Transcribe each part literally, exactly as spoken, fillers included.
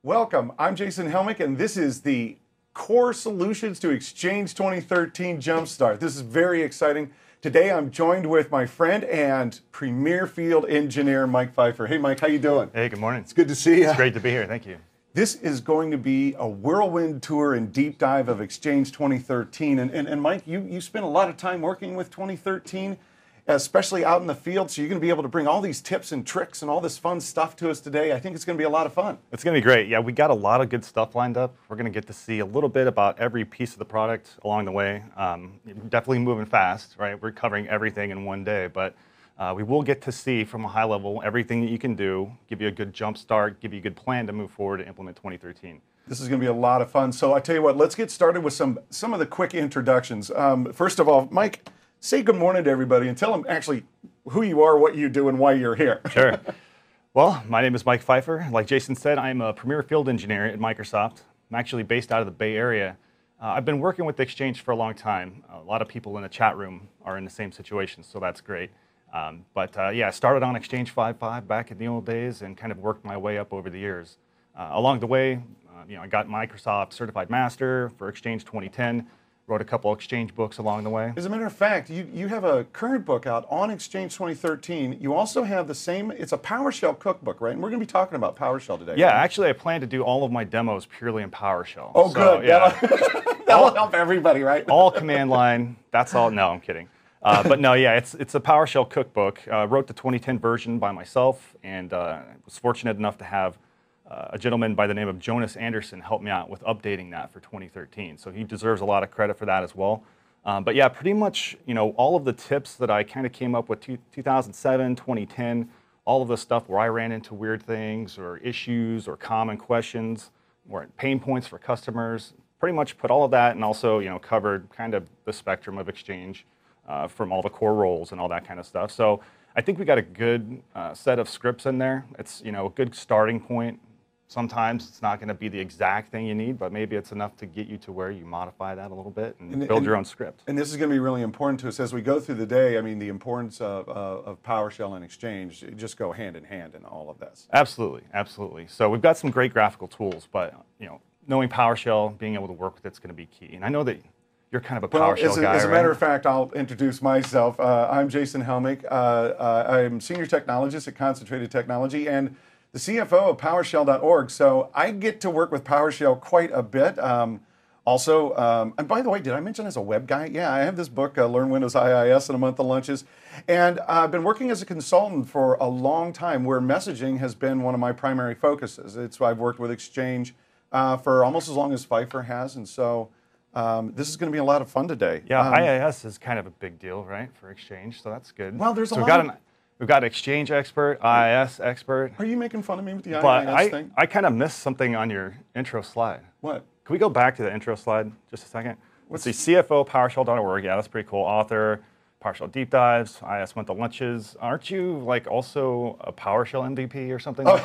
Welcome. I'm Jason Helmick, and this is the Core Solutions to Exchange twenty thirteen Jumpstart. This is very exciting. Today, I'm joined with my friend and Premier Field Engineer, Mike Pfeiffer. Hey, Mike, how you doing? Hey, good morning. It's good to see you. It's great to be here. Thank you. This is going to be a whirlwind tour and deep dive of Exchange twenty thirteen. And, and, and Mike, you, you spent a lot of time working with twenty thirteen, especially out in the field, so you're going to be able to bring all these tips and tricks and all this fun stuff to us today. I think it's going to be a lot of fun. It's going to be great. Yeah, we got a lot of good stuff lined up. We're going to get to see a little bit about every piece of the product along the way. Um, definitely moving fast, right? We're covering everything in one day, but uh, we will get to see from a high level everything that you can do, give you a good jump start, give you a good plan to move forward to implement twenty thirteen. This is going to be a lot of fun. So I tell you what, let's get started with some, some of the quick introductions. Um, first of all, Mike, say good morning to everybody and tell them actually who you are, what you do, and why you're here. Sure. Well, my name is Mike Pfeiffer. Like Jason said, I'm a Premier Field Engineer at Microsoft. I'm actually based out of the Bay Area. Uh, I've been working with Exchange for a long time. A lot of people in the chat room are in the same situation, so that's great. Um, but uh, yeah, I started on Exchange five point five back in the old days and kind of worked my way up over the years. Uh, along the way, uh, you know, I got Microsoft Certified Master for Exchange twenty ten. Wrote a couple Exchange books along the way. As a matter of fact, you, you have a current book out on Exchange twenty thirteen. You also have the same, it's a PowerShell cookbook, right? And we're going to be talking about PowerShell today. Yeah, right? Actually, I plan to do all of my demos purely in PowerShell. Oh, so, good. Yeah. That'll, that'll help everybody, right? All command line. That's all. No, I'm kidding. Uh, but no, yeah, it's it's a PowerShell cookbook. I uh, wrote the twenty ten version by myself, and uh, was fortunate enough to have uh, a gentleman by the name of Jonas Anderson help me out with updating that for twenty thirteen. So he deserves a lot of credit for that as well. Um, but yeah, pretty much, you know, all of the tips that I kind of came up with two, two thousand seven, twenty ten, all of the stuff where I ran into weird things or issues or common questions or pain points for customers, pretty much put all of that and also, you know, covered kind of the spectrum of Exchange uh, from all the core roles and all that kind of stuff. So I think we got a good uh, set of scripts in there. It's, you know, a good starting point. Sometimes it's not going to be the exact thing you need, but maybe it's enough to get you to where you modify that a little bit and, and build and, your own script. And this is going to be really important to us as we go through the day. I mean, the importance of, uh, of PowerShell and Exchange just go hand in hand in all of this. Absolutely, absolutely. So we've got some great graphical tools, but you know, knowing PowerShell, being able to work with it's going to be key. And I know that you're kind of a well, PowerShell as a, guy, As a right? matter of fact, I'll introduce myself. Uh, I'm Jason Helmick. Uh, uh, I'm Senior Technologist at Concentrated Technology and the C F O of PowerShell dot org. So I get to work with PowerShell quite a bit. Um, also, um, and by the way, did I mention as a web guy? Yeah, I have this book, uh, Learn Windows I I S in a Month of Lunches. And uh, I've been working as a consultant for a long time where messaging has been one of my primary focuses. It's why I've worked with Exchange uh, for almost as long as Pfeiffer has. And so um, this is going to be a lot of fun today. Yeah, um, I I S is kind of a big deal, right, for Exchange, so that's good. Well, there's a so lot we've got of... an, We've got Exchange expert, I I S expert. Are you making fun of me with the but I I S I, thing? I kind of missed something on your intro slide. What? Can we go back to the intro slide just a second? Let's see, C F O, PowerShell dot org. Yeah, that's pretty cool. Author, PowerShell Deep Dives, I I S Month of Lunches. Aren't you like also a PowerShell M V P or something oh. like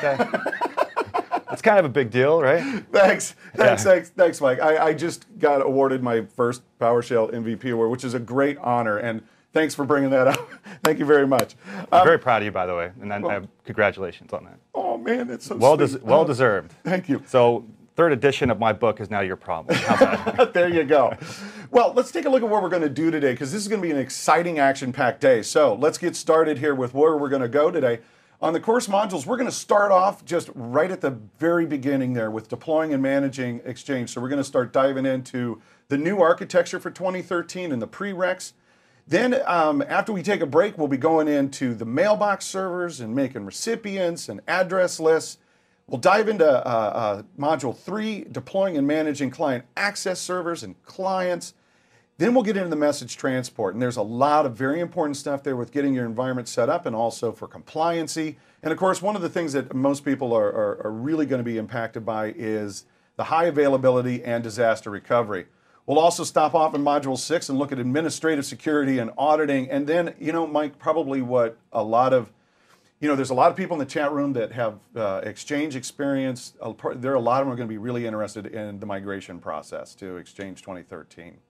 that? That's kind of a big deal, right? Thanks, thanks, Yeah. thanks, thanks, Mike. I, I just got awarded my first PowerShell M V P award, which is a great honor, and thanks for bringing that up. Thank you very much. I'm Um, very proud of you, by the way, and then well, uh, congratulations on that. oh man, that's so Well, sweet. des- well Oh, deserved. Thank you. So, third edition of my book is now your problem. How's that? There you go. Well, let's take a look at what we're going to do today, because this is going to be an exciting, action-packed day. So let's get started here with where we're going to go today. On the course modules, we're going to start off just right at the very beginning there with deploying and managing Exchange. So we're going to start diving into the new architecture for twenty thirteen and the prereqs. Then um, after we take a break, we'll be going into the mailbox servers and making recipients and address lists. We'll dive into uh, uh, module three, deploying and managing client access servers and clients. Then we'll get into the message transport, and there's a lot of very important stuff there with getting your environment set up and also for compliancy. And of course, one of the things that most people are, are, are really going to be impacted by is the high availability and disaster recovery. We'll also stop off in module six and look at administrative security and auditing. And then, you know, Mike, probably what a lot of, you know, there's a lot of people in the chat room that have uh, Exchange experience. There are a lot of them are going to be really interested in the migration process to Exchange twenty thirteen.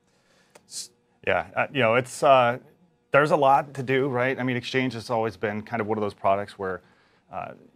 Yeah, uh, you know, it's uh, there's a lot to do, right? I mean, Exchange has always been kind of one of those products where uh,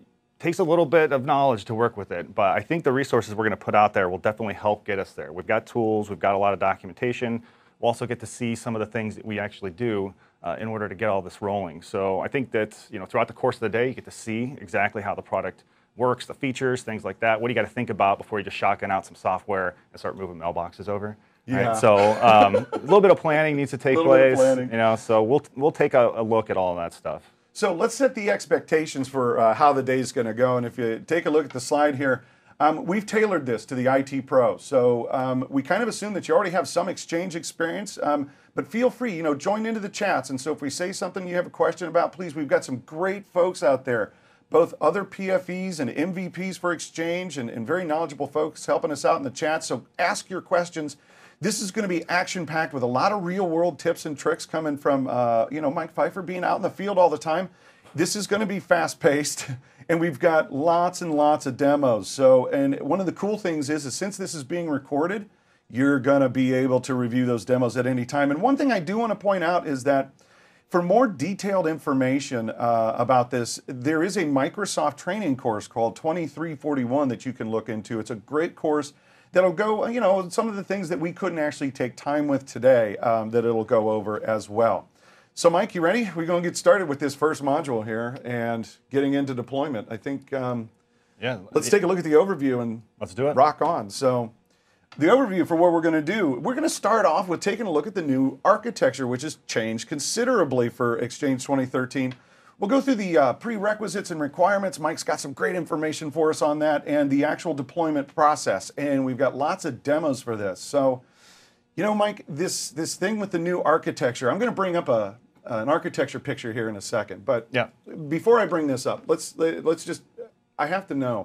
takes a little bit of knowledge to work with it, but I think the resources we're going to put out there will definitely help get us there. We've got tools, we've got a lot of documentation. We'll also get to see some of the things that we actually do uh, in order to get all this rolling. So I think that, you know, throughout the course of the day, you get to see exactly how the product works, the features, things like that. What do you got to think about before you just shotgun out some software and start moving mailboxes over? Yeah. Right? So um, a little bit of planning needs to take little bit of place. planning. You know, so we'll we'll take a, a look at all of that stuff. So let's set the expectations for uh, how the day is going to go. And if you take a look at the slide here, um, we've tailored this to the I T pro. So um, we kind of assume that you already have some Exchange experience, um, but feel free, you know, join into the chats. And so if we say something you have a question about, please, we've got some great folks out there, both other P F Es and M V Ps for Exchange and, and very knowledgeable folks helping us out in the chat. So ask your questions. This is going to be action-packed with a lot of real-world tips and tricks coming from, uh, you know, Mike Pfeiffer being out in the field all the time. This is going to be fast-paced, and we've got lots and lots of demos. So, and one of the cool things is, is since this is being recorded, you're going to be able to review those demos at any time. And one thing I do want to point out is that for more detailed information uh, about this, there is a Microsoft training course called twenty-three forty-one that you can look into. It's a great course that'll go, you know, some of the things that we couldn't actually take time with today um, that it'll go over as well. So Mike, you ready? We're going to get started with this first module here and getting into deployment. I think, um, yeah. let's take a look at the overview and let's do it. Rock on. So the overview for what we're going to do, we're going to start off with taking a look at the new architecture, which has changed considerably for Exchange twenty thirteen. We'll go through the uh, prerequisites and requirements. Mike's got some great information for us on that and the actual deployment process. And we've got lots of demos for this. So, you know, Mike, this, this thing with the new architecture, I'm going to bring up a, an architecture picture here in a second. But yeah. before I bring this up, let's, let's just, I have to know,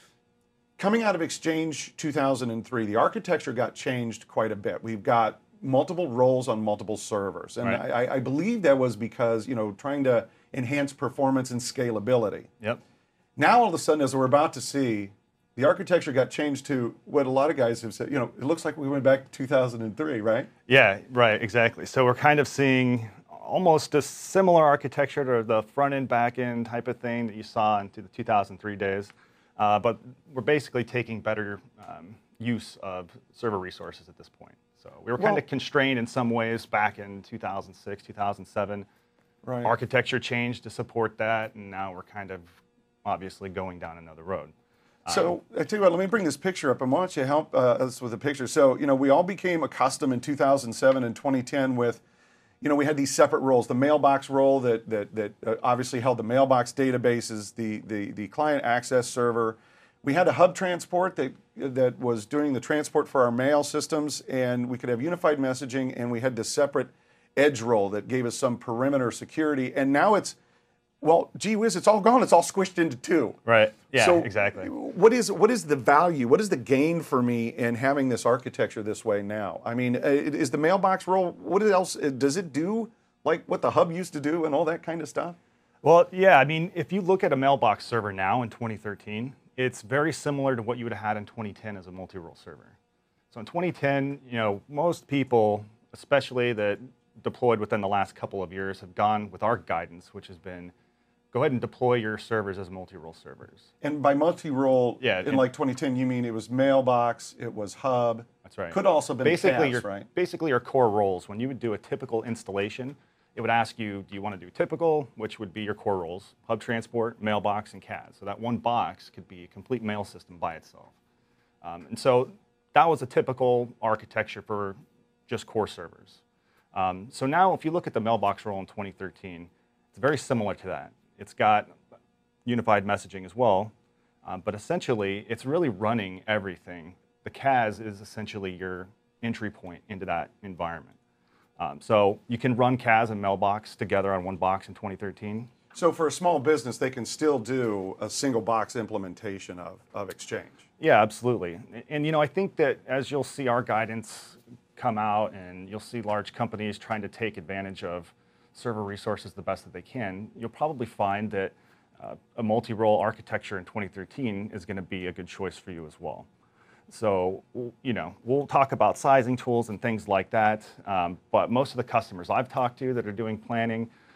coming out of Exchange two thousand three, the architecture got changed quite a bit. We've got multiple roles on multiple servers. And right. I, I believe that was because, you know, trying to enhance performance and scalability. Yep. Now all of a sudden, as we're about to see, the architecture got changed to what a lot of guys have said, you know, it looks like we went back to two thousand three, right? Yeah, right, exactly. So we're kind of seeing almost a similar architecture to the front end, back end type of thing that you saw in the two thousand three days. Uh, but we're basically taking better um, use of server resources at this point. So we were kind well, of constrained in some ways back in two thousand six, two thousand seven. Right. Architecture changed to support that, and now we're kind of obviously going down another road. So um, I tell you what, let me bring this picture up, and why don't you help uh, us with a picture? So, you know, we all became accustomed in two thousand seven and twenty ten with, you know, we had these separate roles. The mailbox role that that, that uh, obviously held the mailbox databases, the, the, the client access server. We had a hub transport that, that was doing the transport for our mail systems, and we could have unified messaging, and we had this separate edge role that gave us some perimeter security. And now it's, well, gee whiz, it's all gone. It's all squished into two. Right. Yeah, so exactly. What is what is the value? What is the gain for me in having this architecture this way now? I mean, is the mailbox role, what else, does it do like what the hub used to do and all that kind of stuff? Well, yeah, I mean, if you look at a mailbox server now in twenty thirteen, it's very similar to what you would have had in twenty ten as a multi-role server. So in twenty ten, you know, most people, especially that deployed within the last couple of years, have gone with our guidance, which has been, go ahead and deploy your servers as multi-role servers. And by multi-role, yeah, in like twenty ten, you mean it was mailbox, it was hub. That's right. Could also been basically C A S, your, right? Basically your core roles. When you would do a typical installation, it would ask you, do you want to do typical, which would be your core roles, hub transport, mailbox, and C A S. So that one box could be a complete mail system by itself. Um, and so that was a typical architecture for just core servers. Um, so now if you look at the mailbox role in twenty thirteen, it's very similar to that. It's got unified messaging as well, um, but essentially it's really running everything. The C A S is essentially your entry point into that environment. Um, so you can run C A S and mailbox together on one box in twenty thirteen. So for a small business, they can still do a single box implementation of, of Exchange. Yeah, absolutely. And, and you know, I think that as you'll see our guidance come out and you'll see large companies trying to take advantage of server resources the best that they can, you'll probably find that uh, a multi-role architecture in twenty thirteen is going to be a good choice for you as well. So, you know, we'll talk about sizing tools and things like that, um, but most of the customers I've talked to that are doing planning,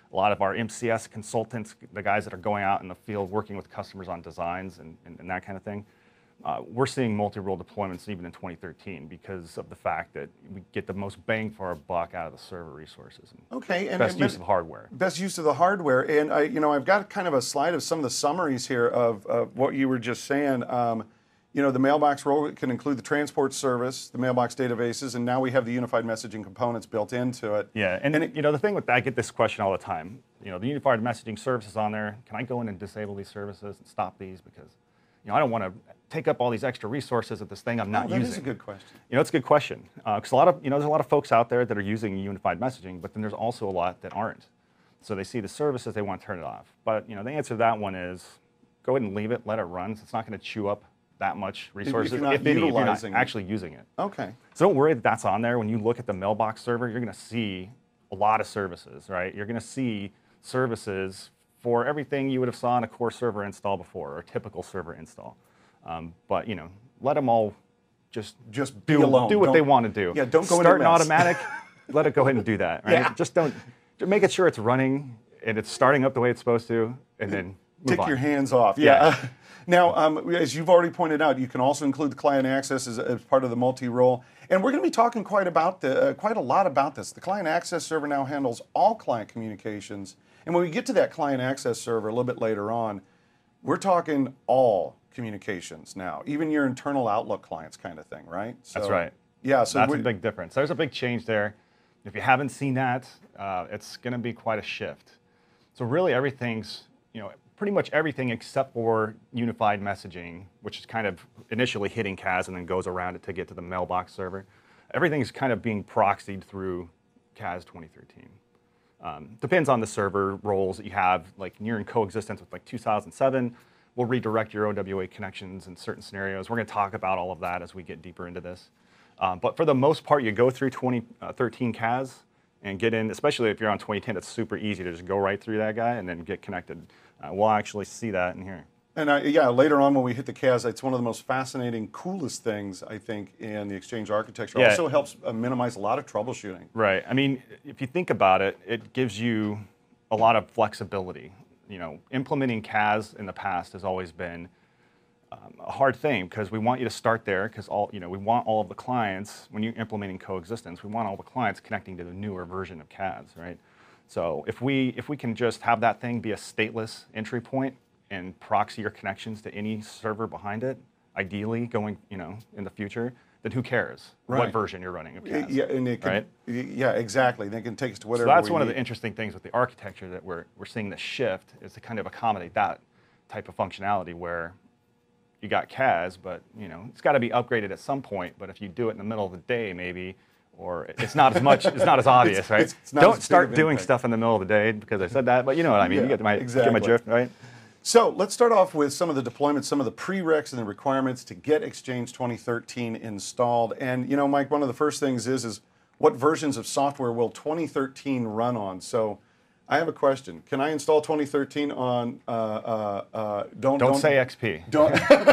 a lot of our M C S consultants, the guys that are going out in the field working with customers on designs and, and, and that kind of thing, uh, we're seeing multi-role deployments even in twenty thirteen because of the fact that we get the most bang for our buck out of the server resources. And okay, and best and use of hardware. Best use of the hardware, and I, you know, I've got kind of a slide of some of the summaries here of, of what you were just saying. Um, you know, the mailbox role can include the transport service, the mailbox databases, and now we have the unified messaging components built into it. Yeah, and, and it, you know, the thing with that, I get this question all the time. You know, the unified messaging service is on there. Can I go in and disable these services and stop these because, you know, I don't want to take up all these extra resources of this thing I'm not oh, that using. That is a good question. You know, it's a good question because uh, a lot of, you know, there's a lot of folks out there that are using unified messaging, but then there's also a lot that aren't. So they see the services, they want to turn it off. But, you know, the answer to that one is go ahead and leave it, let it run. So it's not going to chew up that much resources if, you're not if, any, if you're not it. actually using it. Okay. So don't worry that that's on there. When you look at the mailbox server, you're going to see a lot of services, right? You're going to see services for everything you would have saw in a core server install before or a typical server install. Um, but, you know, let them all just, just be do, alone. do what don't, they want to do. Yeah, don't go Start into an automatic, let it go ahead and do that, right? Yeah. Just don't, just make it sure it's running and it's starting up the way it's supposed to, and then move Take on. your hands off. Yeah. Yeah. Now, um, as you've already pointed out, you can also include the client access as, as part of the multi-role. And we're going to be talking quite about the, uh, quite a lot about this. The client access server now handles all client communications. And when we get to that client access server a little bit later on, we're talking all communications now, even your internal Outlook clients kind of thing, right? So, That's right. Yeah. So that's we, a big difference. There's a big change there. If you haven't seen that, uh, it's going to be quite a shift. So really everything's, you know, pretty much everything except for unified messaging, which is kind of initially hitting C A S and then goes around it to get to the mailbox server. Everything's kind of being proxied through C A S twenty thirteen. Um, depends on the server roles that you have, like you're in coexistence with like two thousand seven. We'll redirect your O W A connections in certain scenarios. We're going to talk about all of that as we get deeper into this. Um, but for the most part, you go through twenty thirteen C A S and get in, especially if you're on twenty ten, it's super easy to just go right through that guy and then get connected. Uh, we'll actually see that in here. And I, yeah, later on when we hit the C A S, it's one of the most fascinating, coolest things, I think, in the Exchange architecture. It Yeah. also helps uh, minimize a lot of troubleshooting. Right. I mean, if you think about it, it gives you a lot of flexibility. You know, implementing C A S in the past has always been um, a hard thing because we want you to start there because all, you know, we want all of the clients, when you're implementing coexistence, we want all the clients connecting to the newer version of C A S, right? So if we, if we can just have that thing be a stateless entry point and proxy your connections to any server behind it, ideally going, you know, in the future, then who cares Right. what version you're running of C A S? Yeah, and it can, right? yeah, exactly. They can take us to whatever So that's we one of need. the interesting things with the architecture that we're, we're seeing the shift is to kind of accommodate that type of functionality where you got C A S, but you know, it's got to be upgraded at some point, but if you do it in the middle of the day maybe, or it's not as much, it's not as obvious, It's- right? it's- it's not Don't as start big of doing impact. stuff in the middle of the day because I said that, but you know what I mean. Yeah, you get my, exactly. get my drift, right? So let's start off with some of the deployments, some of the prereqs and the requirements to get Exchange twenty thirteen installed. And you know, Mike, one of the first things is, is what versions of software will twenty thirteen run on? So I have a question. Can I install twenty thirteen on, uh, uh, uh, don't, Don't say X P. Don't,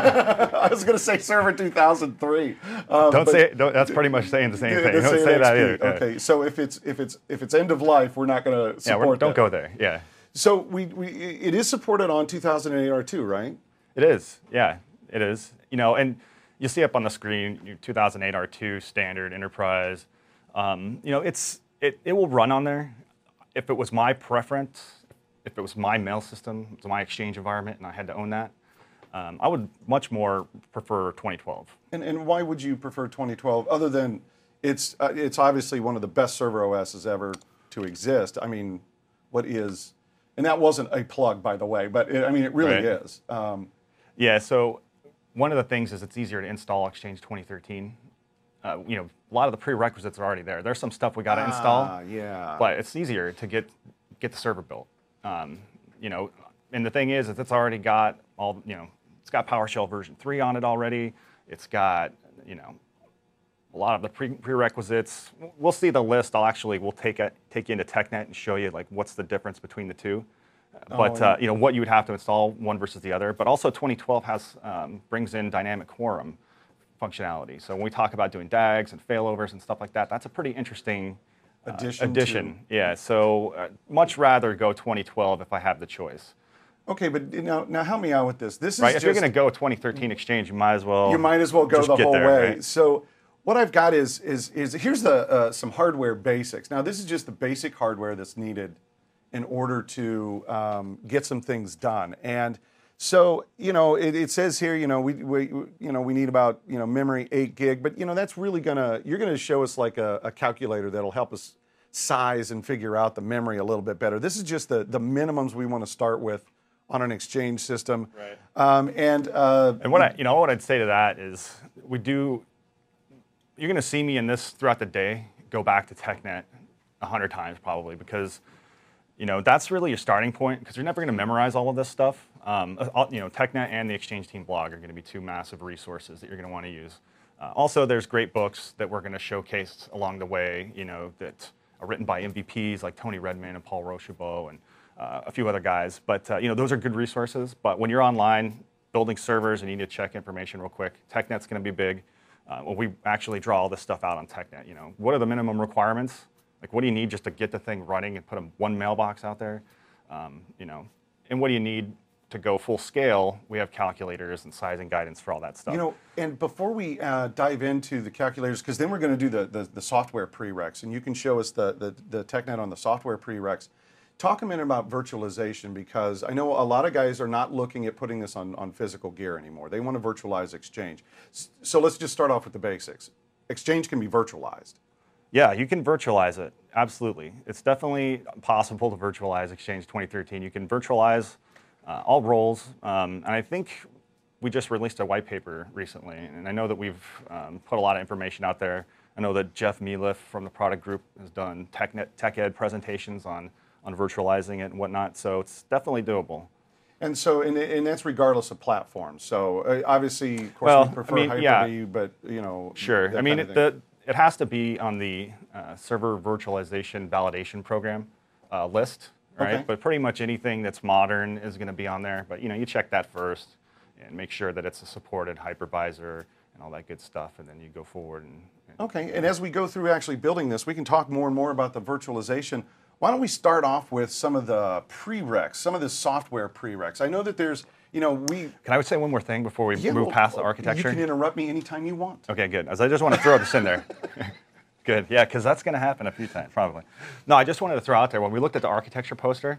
I was going to say Server two thousand three. Um, Don't but- say it, don't, that's pretty much saying the same Yeah, thing. let's Don't say say an that X P. either. Yeah. Okay, so if it's if it's if it's end of life, we're not going to Yeah, support we're, don't that. go there. Yeah. So we, we it is supported on two thousand eight R two, right? It is, yeah, it is. You know, and you see up on the screen, your two thousand eight R two standard enterprise. Um, you know, it's it it will run on there. If it was my preference, if it was my mail system, it was my Exchange environment, and I had to own that, um, I would much more prefer twenty twelve. And and why would you prefer twenty twelve? Other than it's uh, it's obviously one of the best server O Ss ever to exist. I mean, what is, and that wasn't a plug, by the way, but it, I mean it really Right. is. Um, Yeah, so one of the things is it's easier to install Exchange twenty thirteen. Uh, you know, a lot of the prerequisites are already there. There's some stuff we got to ah, install, yeah. but it's easier to get get the server built. Um, you know, and the thing is, is it's already got all, you know, it's got PowerShell version three on it already. It's got, you know, a lot of the pre prerequisites. We'll see the list. I'll actually, we'll take it, take you into TechNet and show you like what's the difference between the two. But Oh, uh, you know what you would have to install one versus the other. But also twenty twelve has um, brings in dynamic quorum functionality. So when we talk about doing D A Gs and failovers and stuff like that, that's a pretty interesting Addition. Addition, yeah. So uh, much rather go twenty twelve if I have the choice. To, okay, but now, now help me out with this. This is Right. If just, you're going to go twenty thirteen Exchange, you might as well. you might as well go just the get whole there, way. right? So what I've got is is is here's the uh, some hardware basics. Now this is just the basic hardware that's needed in order to um, get some things done. And so you know it, it says here you know we, we you know we need about you know memory eight gig, but you know that's really gonna you're gonna show us like a, a calculator that'll help us size and figure out the memory a little bit better. This is just the the minimums we want to start with on an Exchange system. Right. Um, and uh, And what I, you know, what I'd say to that is, we do. You're going to see me in this throughout the day. Go back to TechNet a hundred times probably, because, you know, that's really your starting point, because you're never going to memorize all of this stuff. Um, all- you know, TechNet and the Exchange Team blog are going to be two massive resources that you're going to want to use. Uh, also, there's great books that we're going to showcase along the way. You know, that are written by M V Ps like Tony Redman and Paul Rochebeau and uh, a few other guys. But uh, you know, those are good resources. But when you're online building servers and you need to check information real quick, TechNet's going to be big. Uh, well, we actually draw all this stuff out on TechNet. You know, what are the minimum requirements? Like, what do you need just to get the thing running and put a, one mailbox out there? Um, you know, and what do you need to go full scale? We have calculators and sizing guidance for all that stuff. You know, and before we uh, dive into the calculators, because then we're going to do the, the, the software prereqs, and you can show us the, the, the TechNet on the software prereqs. Talk a minute about virtualization, because I know a lot of guys are not looking at putting this on, on physical gear anymore. They want to virtualize Exchange. So let's just start off with the basics. Exchange can be virtualized. Yeah, you can virtualize it, absolutely. It's definitely possible to virtualize Exchange twenty thirteen. You can virtualize uh, all roles, um, and I think we just released a white paper recently, and I know that we've um, put a lot of information out there. I know that Jeff Mealiff from the product group has done TechNet, Tech Ed presentations on, on virtualizing it and whatnot, so it's definitely doable. And so, and, and that's regardless of platform. So uh, obviously, of course, Well, we prefer I mean, Hyper-V, yeah. but you know. Sure. that I mean, kind of it, thing. the, it has to be on the uh, server virtualization validation program uh, list, right? Okay. But pretty much anything that's modern is going to be on there. But you know, you check that first and make sure that it's a supported hypervisor and all that good stuff, and then you go forward. And, and Okay, and as we go through actually building this, we can talk more and more about the virtualization. Why don't we start off with some of the prereqs, some of the software prereqs? I know that there's, you know, we... Can I say one more thing before we Yeah, move well, past the architecture? You can interrupt me anytime you want. Okay, good. As I just want to throw this in there. Good, yeah, because that's going to happen a few times, probably. No, I just wanted to throw out there, when we looked at the architecture poster,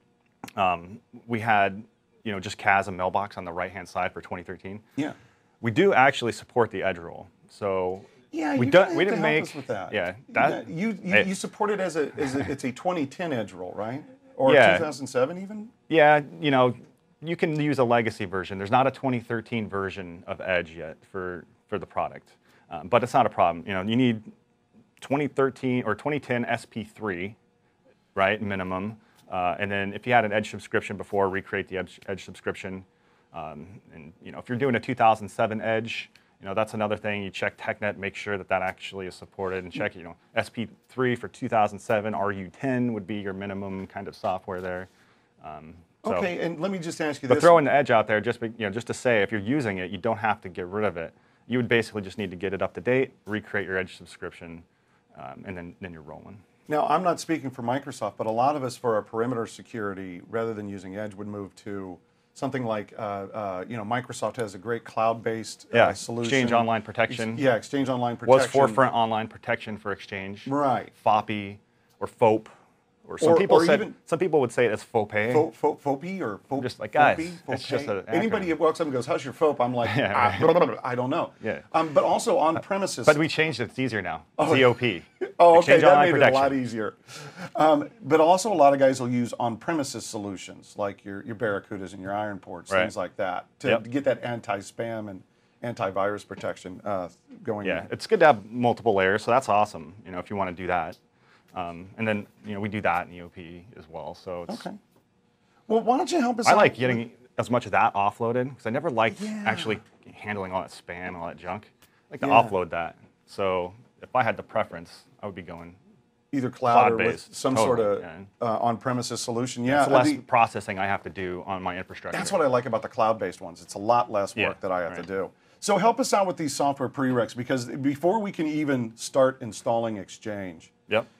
um, we had, you know, just C A S and mailbox on the right-hand side for twenty thirteen. Yeah. We do actually support the edge rule, so Yeah, we you don't. have We to didn't help make us with that. Yeah, that that you you, hey. you support it as a as a, it's a twenty ten edge roll, right? Or Yeah. two thousand seven even? Yeah, you know, you can use a legacy version. There's not a twenty thirteen version of Edge yet for for the product, um, but it's not a problem. You know, you need twenty thirteen or twenty ten S P three, right, minimum. Uh, and then if you had an Edge subscription before, recreate the Edge, Edge subscription. Um, and you know, if you're doing a two thousand seven Edge, you know, that's another thing. You check TechNet, make sure that that actually is supported, and check, you know, S P three for two thousand seven, R U ten would be your minimum kind of software there. Um, so, Okay, and let me just ask you but this. throwing the Edge out there, just be, you know, just to say, if you're using it, you don't have to get rid of it. You would basically just need to get it up to date, recreate your Edge subscription, um, and then then you're rolling. Now, I'm not speaking for Microsoft, but a lot of us for our perimeter security, rather than using Edge, would move to something like, uh, uh, you know, Microsoft has a great cloud-based uh, Yeah, solution. Exchange Online Protection. Yeah, Exchange Online Protection. Was Forefront Online Protection for Exchange. Right. FOPI or FOPE. Or some Or- people or said even- some people would say it as FOPE. Fo- fo- Fopi or fo- Just like, guys, Fopi? it's just Fope? an Anybody acronym. that walks up and goes, "How's your F O P?" I'm like, Yeah, "Ah, right. blah, blah, blah, I don't know. Yeah. Um, but also on premises. But we changed it. It's easier now. C O P. Oh, okay, Exchange that Online made Protection. it a lot easier. Um, but also, a lot of guys will use on-premises solutions like your your Barracudas and your Iron Ports, Right. things like that, to Yep. get that anti-spam and antivirus protection uh, going. Yeah, in. it's good to have multiple layers, so that's awesome. You know, if you want to do that, um, and then you know we do that in E O P as well. So it's, Okay. Well, why don't you help us I out like with- getting as much of that offloaded because I never liked Yeah. actually handling all that spam and all that junk. I like to Yeah. offload that. So if I had the preference, I would be going. either cloud or with Cloud-based, some totally, sort of yeah. uh, on-premises solution. Yeah, It's less the- processing I have to do on my infrastructure. that's what I like about the cloud-based ones. It's a lot less work Yeah, that I have to right. do. So help us out with these software prereqs, because before we can even start installing Exchange, Yep.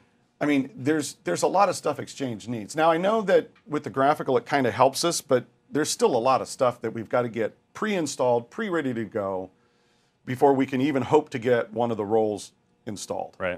I mean, there's there's a lot of stuff Exchange needs. Now, I know that with the graphical, it kind of helps us, but there's still a lot of stuff that we've got to get pre-installed, pre-ready to go before we can even hope to get one of the roles installed. Right.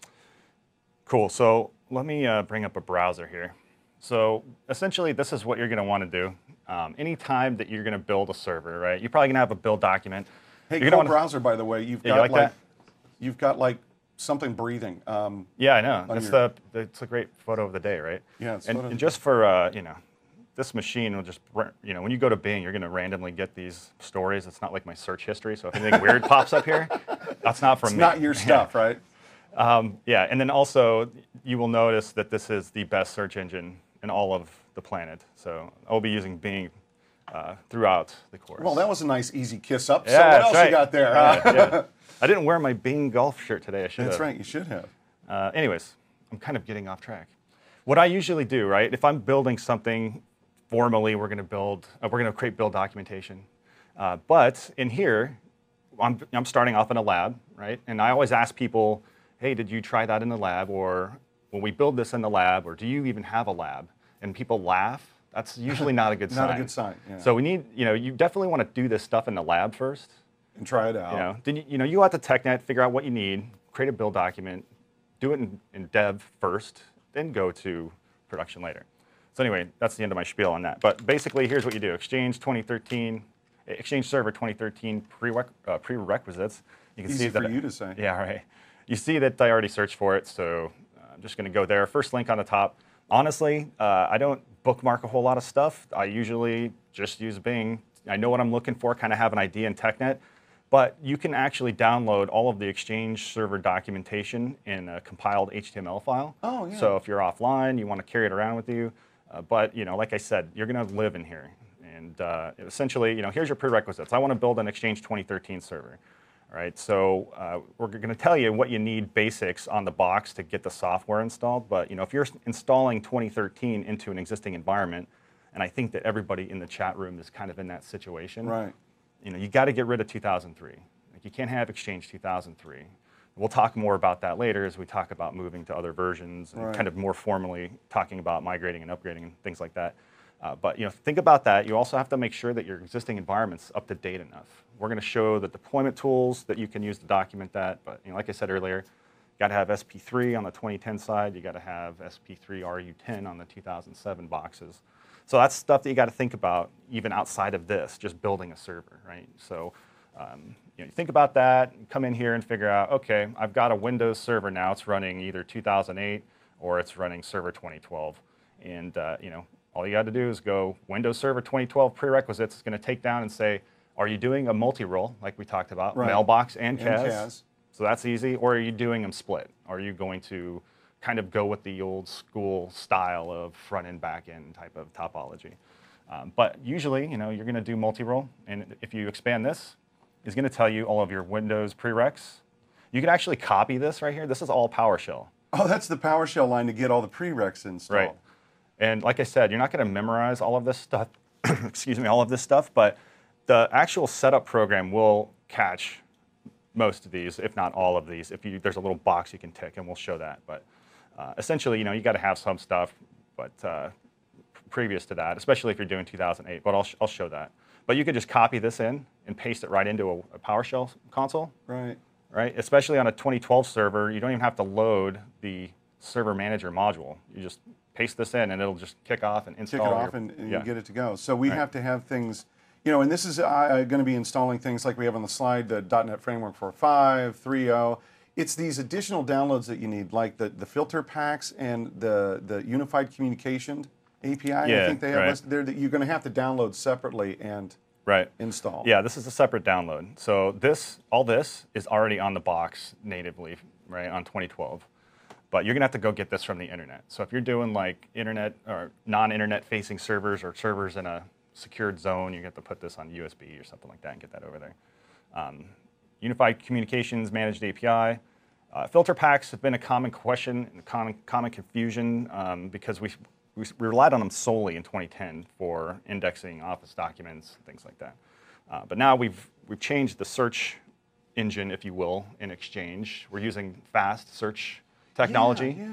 Cool. So let me uh, bring up a browser here. So essentially, this is what you're going to want to do. Um, anytime that you're going to build a server, right? You're probably going to have a build document. Hey, you're cool wanna... browser, by the way. You've yeah, got you like, like that? You've got like something breathing. Um, yeah, I know. It's your... the it's a great photo of the day, right? Yeah. It's and, and just for uh, you know, this machine will just you know when you go to Bing, you're going to randomly get these stories. It's not like my search history. So if anything weird pops up here, that's not from it's me. Not your stuff, right? Um, yeah, and then also you will notice that this is the best search engine in all of the planet. So I'll be using Bing uh, throughout the course. Well, that was a nice, easy kiss up. Yeah, so what else right. you got there? Yeah, yeah. I didn't wear my Bing golf shirt today. I should That's have. right. You should have. Uh, anyways, I'm kind of getting off track. What I usually do, right? If I'm building something formally, we're going to build. Uh, we're going to create build documentation. Uh, but in here, I'm, I'm starting off in a lab, right? And I always ask people, hey, did you try that in the lab? Or when we build this in the lab, or do you even have a lab? And people laugh. That's usually not a good sign. Not a good sign, yeah. So we need, you know, you definitely want to do this stuff in the lab first. And try it out. You know, then you, you know, you go out to TechNet, figure out what you need, create a build document, do it in, in dev first, then go to production later. So anyway, that's the end of my spiel on that. But basically, here's what you do: Exchange twenty thirteen, Exchange Server twenty thirteen prereq, uh, prerequisites. You can Easy see that for you to say. Yeah, right. You see that I already searched for it, so I'm just going to go there. First link on the top. Honestly, uh, I don't bookmark a whole lot of stuff. I usually just use Bing. I know what I'm looking for, kind of have an idea in TechNet. But you can actually download all of the Exchange Server documentation in a compiled H T M L file. Oh, yeah. So if you're offline, you want to carry it around with you. Uh, but you know, like I said, you're going to live in here. And uh, essentially, you know, here's your prerequisites. I want to build an Exchange twenty thirteen server. All right, so uh, we're going to tell you what you need basics on the box to get the software installed. But you know, if you're installing twenty thirteen into an existing environment, and I think that everybody in the chat room is kind of in that situation, right? You know, you got to get rid of two thousand three. Like, you can't have Exchange two thousand three. We'll talk more about that later as we talk about moving to other versions and right. kind of more formally talking about migrating and upgrading and things like that. Uh, but you know, think about that. You also have to make sure that your existing environment's up to date enough. We're going to show the deployment tools that you can use to document that. But you know, like I said earlier, you got to have S P three on the twenty ten side. You got to have S P three R U ten on the two thousand seven boxes. So that's stuff that you got to think about even outside of this, just building a server, right? So um, you know, think about that, come in here and figure out, okay, I've got a Windows server now. It's running either two thousand eight or it's running Server twenty twelve. And uh, you know, all you got to do is go Windows Server twenty twelve prerequisites. It's going to take down and say, are you doing a multi-role, like we talked about, right. mailbox and C A S? And C A S. So that's easy. Or are you doing them split? Are you going to kind of go with the old school style of front end, back end type of topology? Um, but usually, you know, you're going to do multi-role. And if you expand this, it's going to tell you all of your Windows prereqs. You can actually copy this right here. This is all PowerShell. Oh, that's the PowerShell line to get all the prereqs installed. Right. And like I said, you're not going to memorize all of this stuff, excuse me, all of this stuff, but the actual setup program will catch most of these, if not all of these. If you, there's a little box you can tick, and we'll show that. But uh, essentially, you know, you got to have some stuff, but uh, previous to that, especially if you're doing two thousand eight. But I'll, sh I'll show that. But you could just copy this in and paste it right into a, a PowerShell console. Right. Right. Especially on a twenty twelve server, you don't even have to load the Server Manager module. You just paste this in, and it'll just kick off and install. Kick it your, off, and, and yeah. you get it to go. So we Right. have to have things, you know, and this is uh, going to be installing things like we have on the slide, the .dot net Framework four point five, three point oh. It's these additional downloads that you need, like the, the filter packs and the, the Unified Communication A P I, Yeah, I think they have right. listed there, that you're going to have to download separately and Right. install. Yeah, this is a separate download. So this, all this is already on the box natively, right, on twenty twelve. But you're going to have to go get this from the internet. So if you're doing like internet or non-internet facing servers or servers in a secured zone, you have to put this on U S B or something like that and get that over there. Um, Unified Communications Managed A P I. Uh, filter packs have been a common question and a common, common confusion um, because we, we relied on them solely in twenty ten for indexing Office documents, things like that. Uh, but now we've, we've changed the search engine, if you will, in Exchange. We're using fast search technology. Yeah, yeah.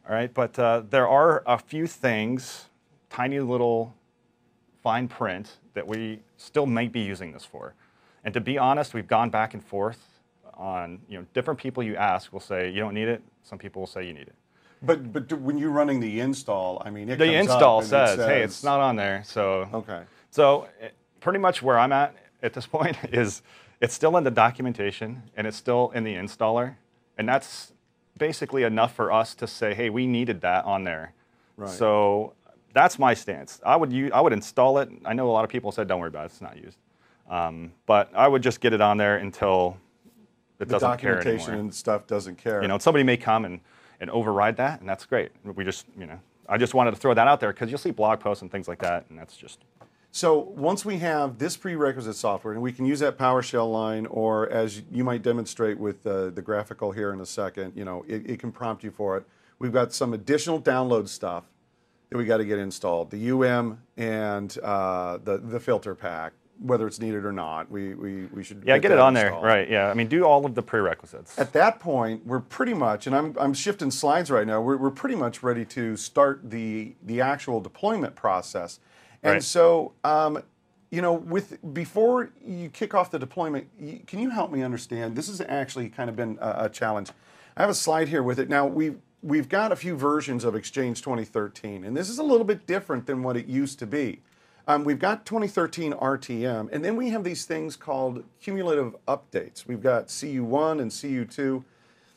All right, but uh, there are a few things, tiny little fine print, that we still might be using this for. And to be honest, we've gone back and forth on, you know, different people you ask will say you don't need it. Some people will say you need it. But but when you're running the install, I mean, it The comes install up and says, it says, hey, it's not on there. So Okay. So it, pretty much where I'm at at this point is it's still in the documentation and it's still in the installer, and that's basically enough for us to say, hey, we needed that on there. Right. So that's my stance. I would use, I would install it. I know a lot of people said, don't worry about it, it's not used. Um, but I would just get it on there until it The doesn't care documentation anymore. and stuff doesn't care. You know, somebody may come and, and override that, and that's great. We just, you know, I just wanted to throw that out there because you'll see blog posts and things like that, and that's just. So once we have this prerequisite software, and we can use that PowerShell line, or as you might demonstrate with uh, the graphical here in a second, you know, it, it can prompt you for it. We've got some additional download stuff that we got to get installed. The U M and uh, the the filter pack, whether it's needed or not, we we, we should Yeah, get, it that on installed. there, right? Yeah, I mean, do all of the prerequisites. At that point, we're pretty much, and I'm I'm shifting slides right now. We're we're pretty much ready to start the the actual deployment process. And Right. so, um, you know, with before you kick off the deployment, you, can you help me understand? This has actually kind of been a, a challenge. I have a slide here with it. Now, we've, we've got a few versions of Exchange twenty thirteen, and this is a little bit different than what it used to be. Um, we've got twenty thirteen R T M, and then we have these things called cumulative updates. We've got C U one and C U two.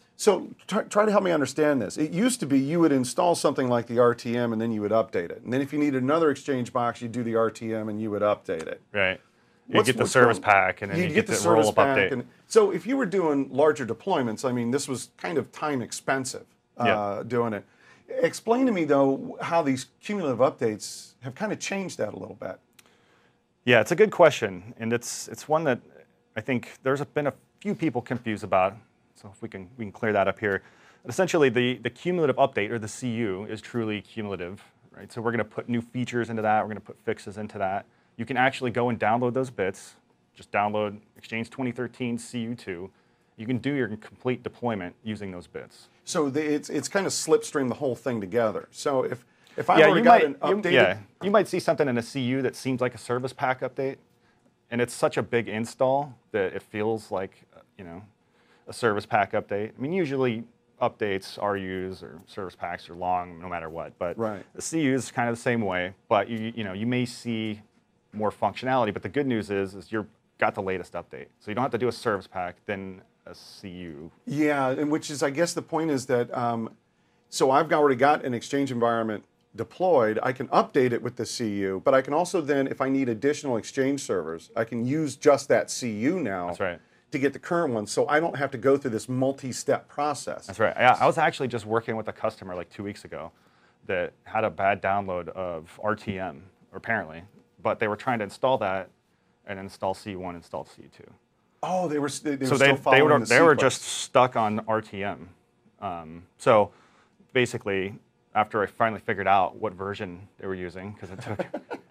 So try, try to help me understand this. It used to be you would install something like the R T M and then you would update it. And then if you needed another Exchange box, you'd do the R T M and you would update it. Right. You What's- get the what's service going- pack, and then You'd you get get the the roll service up pack. update. And, so if you were doing larger deployments, I mean, this was kind of time expensive uh, Yeah. doing it. Explain to me, though, how these cumulative updates have kind of changed that a little bit. Yeah, it's a good question, and it's it's one that I think there's been a few people confused about. So if we can we can clear that up here. Essentially, the the cumulative update, or the C U, is truly cumulative, right? So we're going to put new features into that. We're going to put fixes into that. You can actually go and download those bits. Just download Exchange twenty thirteen C U two. You can do your complete deployment using those bits. So the, it's it's kind of slipstream the whole thing together. So if if I've Yeah, already you got might, an you, updated, yeah, you might see something in a C U that seems like a service pack update, and it's such a big install that it feels like, uh, you know, a service pack update. I mean, usually updates, R Us or service packs are long no matter what, but Right. the C U is kind of the same way. But you you know you may see more functionality. But the good news is is you're got the latest update, so you don't have to do a service pack then a C U. yeah, and which is, I guess the point is that, um, so I've already got an Exchange environment deployed. I can update it with the C U, but I can also then, if I need additional Exchange servers, I can use just that C U now. That's right. To get the current one, so I don't have to go through this multi-step process. That's right. Yeah, I was actually just working with a customer like two weeks ago that had a bad download of R T M, apparently, but they were trying to install that and install C U one, install C U two. Oh, they were, they, they So were they, still they following were the they were sequence. just stuck on R T M. Um, so basically, after I finally figured out what version they were using, because it took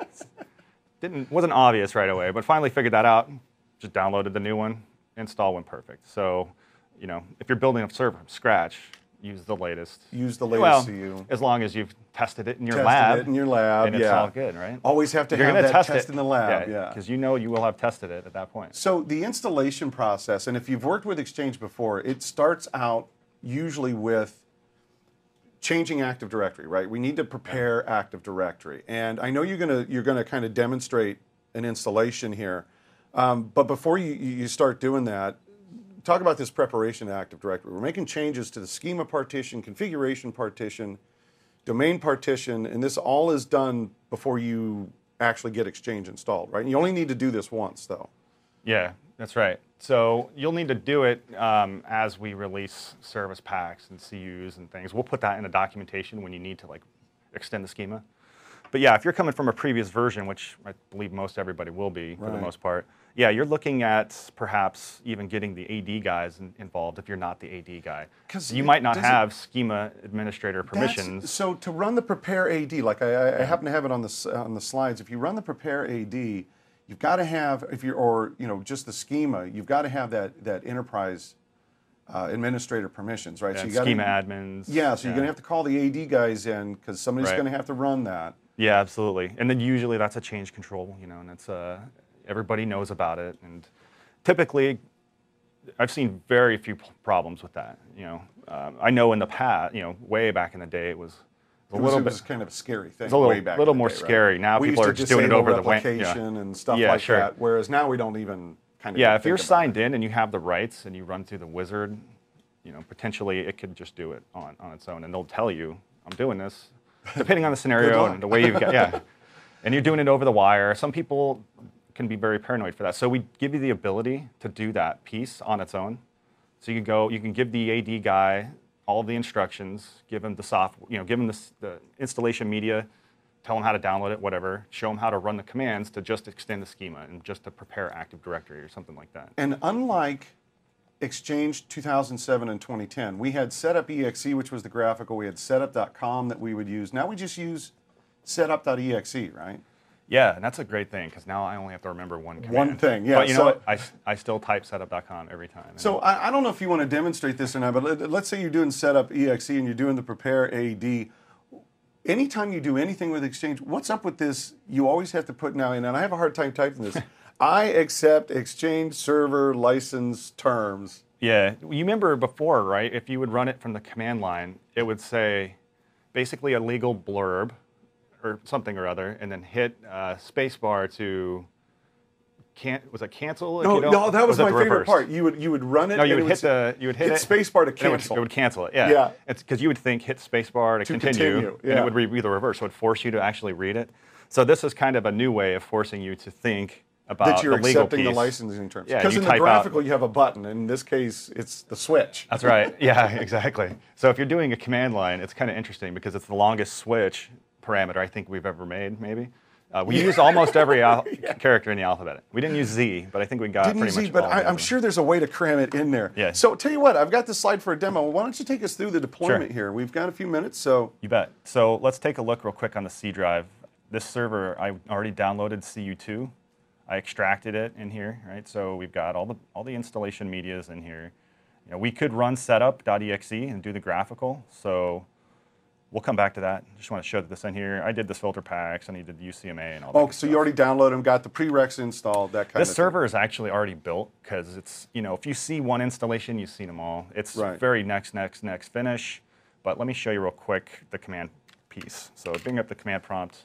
didn't wasn't obvious right away, but finally figured that out, just downloaded the new one. Install went perfect. So, you know, if you're building a server from scratch, use the latest. Use the latest well, C U. as long as you've tested it in your Tested lab. it in your lab, and it's yeah. all good, right? Always have to You're have gonna that test test it in the lab, yeah. because you know you will have tested it at that point. So the installation process, and if you've worked with Exchange before, it starts out usually with changing Active Directory, right? We need to prepare Active Directory, and I know you're gonna you're gonna kind of demonstrate an installation here, um, but before you you start doing that, talk about this preparation of Active Directory. We're making changes to the schema partition, configuration partition, domain partition, and this all is done before you actually get Exchange installed, right? And you only need to do this once, though. Yeah, that's right. So you'll need to do it um, as we release service packs and C Us and things. We'll put that in the documentation when you need to like extend the schema. But yeah, if you're coming from a previous version, which I believe most everybody will be for the Right. most part, yeah, you're looking at perhaps even getting the A D guys in, involved if you're not the A D guy. 'Cause You it might not doesn't- have schema administrator That's- permissions. So to run the Prepare A D, like I, I, I happen to have it on the s- on the slides. If you run the Prepare A D, you've got to have, if you're, or you know, just the schema, you've got to have that that enterprise uh, administrator permissions, right? Yeah, so you schema gotta, admins. Yeah, so you're yeah. going to have to call the A D guys in because somebody's Right. going to have to run that. Yeah, absolutely. And then usually that's a change control, you know, and it's uh, everybody knows about it. And typically, I've seen very few p- problems with that. You know, um, I know in the past, you know, way back in the day, it was a It was, little it bit. was kind of a scary thing. It's a little, way back little in the more day, right? scary. Now we people used are to just doing it disable over the web. replication Yeah. and stuff Yeah, like sure. that. Whereas now we don't even kind of. Yeah, if you're think about signed it. in and you have the rights and you run through the wizard, you know, potentially it could just do it on, on its own, and they'll tell you, "I'm doing this," depending on the scenario luck. and the way you've got. Yeah, and you're doing it over the wire. Some people can be very paranoid for that, so we give you the ability to do that piece on its own. So you can go, you can give the A D guy all of the instructions, give him the soft, you know, give him the, the installation media, tell him how to download it, whatever, show him how to run the commands to just extend the schema and just to prepare Active Directory or something like that. And unlike Exchange two thousand seven and twenty ten, we had setup dot E X E, which was the graphical. We had setup dot com that we would use. Now we just use setup dot E X E, right? Yeah, and that's a great thing because now I only have to remember one command. One thing, yeah. But you so, know what? I, I still type setup dot com every time. So I, I don't know if you want to demonstrate this or not, but let, let's say you're doing setup dot E X E and you're doing the prepare A D. Anytime you do anything with Exchange, what's up with this? You always have to put now in, and I have a hard time typing this. I accept Exchange server license terms. Yeah, you remember before, right? If you would run it from the command line, it would say basically a legal blurb or something or other, and then hit uh, spacebar to can was it cancel? No, you know? no, that was, it my the favorite reverse? part. You would you would run it. No, you and would it hit the you would hit, hit it, spacebar to and it would- cancel. It would, cancel it. Yeah, Yeah. It's because you would think hit spacebar to, To continue, continue, and yeah. it would be the reverse. So it would force you to actually read it. So this is kind of a new way of forcing you to think about that you're the legal accepting the piece. licensing terms. Yeah, Because you in the type out- graphical you have a button. In this case, it's the switch. That's right. Yeah, exactly. So if you're doing a command line, it's kind of interesting because it's the longest switch parameter I think we've ever made, maybe. Uh, we use almost every al- Yeah. character in the alphabet. We didn't use Z, but I think we got Didn't pretty you see? much But all I, of I'm them. sure there's a way to cram it in there. Yeah. So tell you what, I've got this slide for a demo. Why don't you take us through the deployment Sure. here? We've got a few minutes, so You bet. So let's take a look real quick on the C drive. This server, I already downloaded C U two. I extracted it in here, right? So we've got all the all the installation medias in here. You know, we could run setup dot E X E and do the graphical. So we'll come back to that. Just want to show this in here. I did this filter packs, and I did U C M A and all that. oh, good so stuff. you already downloaded them, got the prereqs installed, that kind This of server is actually already built because it's, you know, if you see one installation, you've seen them all. It's Right. very next, next, next finish. But let me show you real quick the command piece. So bring up the command prompt.